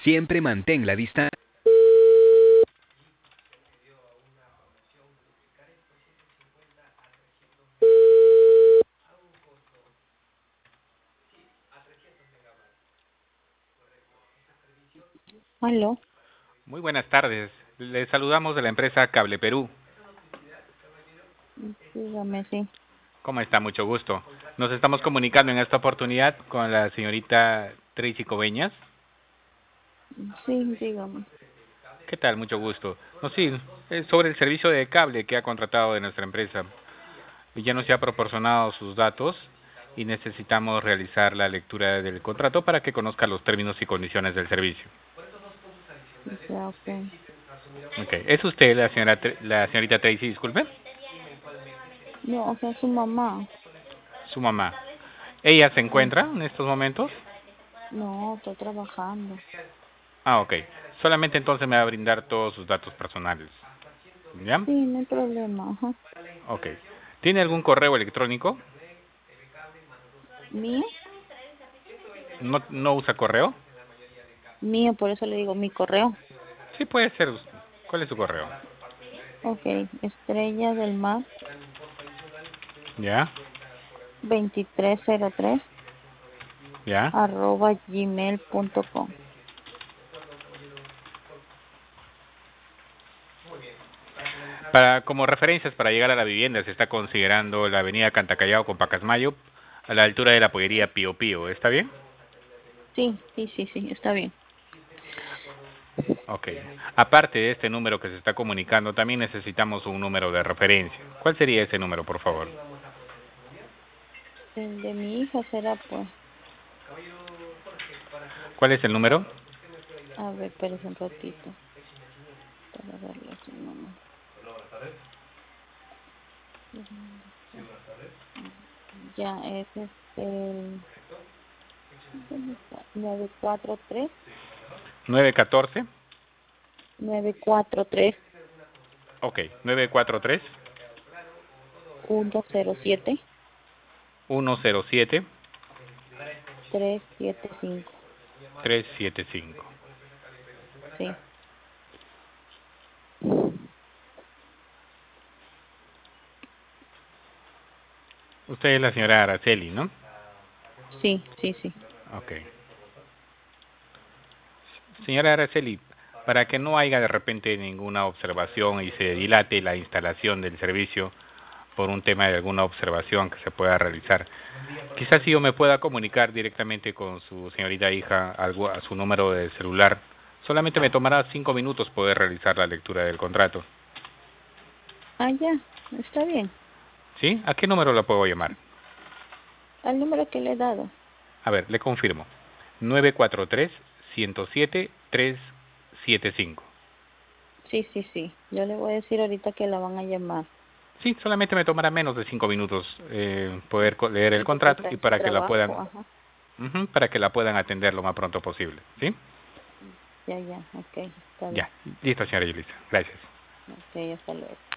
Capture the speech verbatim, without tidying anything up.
Siempre mantén la distancia. Aló, Muy buenas tardes. Les saludamos de la empresa Cable Perú. dígame, sí. ¿Cómo está? Mucho gusto. Nos estamos comunicando en esta oportunidad con la señorita Tracy Coveñas. Sí, dígame. ¿Qué tal? Mucho gusto. No, sí, es sobre el servicio de cable que ha contratado de nuestra empresa. Ya nos ha proporcionado sus datos y necesitamos realizar la lectura del contrato para que conozca los términos y condiciones del servicio. Ya, ok. Okay. ¿Es usted la señora la señorita Tracy, disculpe? No, o sea, su mamá. Su mamá. ¿Ella se Sí. encuentra en estos momentos? No, estoy trabajando. Ah, ok. Solamente entonces me va a brindar todos sus datos personales. ¿Ya? Sí, no hay problema. Ajá. Ok. ¿Tiene algún correo electrónico? ¿Mío? ¿No, no usa correo? Mío, por eso le digo mi correo. Sí, puede ser. ¿Cuál es su correo? Ok, estrella del mar ¿Ya? veintitrés cero tres ¿Ya? arroba gmail punto com. Para, como referencias para llegar a la vivienda se está considerando la avenida Cantacallao con Pacasmayo a la altura de la pollería Pío Pío. ¿Está bien? Sí, sí, sí, sí, está bien. Ok. Aparte de este número que se está comunicando, también necesitamos un número de referencia. ¿Cuál sería ese número, por favor? El de mi hija será, pues, ¿Cuál es el número? a ver, espérese un ratito para darle su número. Ya, ese es el nueve cuatro tres nueve uno cuatro. nueve cuatro tres Ok. nueve cuatro tres uno cero siete uno cero siete tres siete cinco. tres siete cinco. Sí, Usted es la señora Araceli, ¿no? sí, sí, sí. Ok. Señora Araceli, para que no haya de repente ninguna observación y se dilate la instalación del servicio por un tema de alguna observación que se pueda realizar, quizás si yo me pueda comunicar directamente con su señorita hija algo a su número de celular. Solamente me tomará cinco minutos poder realizar la lectura del contrato. Ah, ya, está bien. ¿Sí? ¿A qué número la puedo llamar? Al número que le he dado. A ver, le confirmo. nueve cuatro tres uno cero siete tres siete cinco. Sí, sí, sí. Yo le voy a decir ahorita que la van a llamar. Sí, solamente me tomará menos de cinco minutos eh, poder leer el Sí, porque contrato está y en su para que la trabajo. puedan, Ajá. uh-huh, para que la puedan atender lo más pronto posible. ¿Sí? Ya, ya, ok, está bien. Ya, listo, señora Yulisa. Gracias. Ok, hasta luego.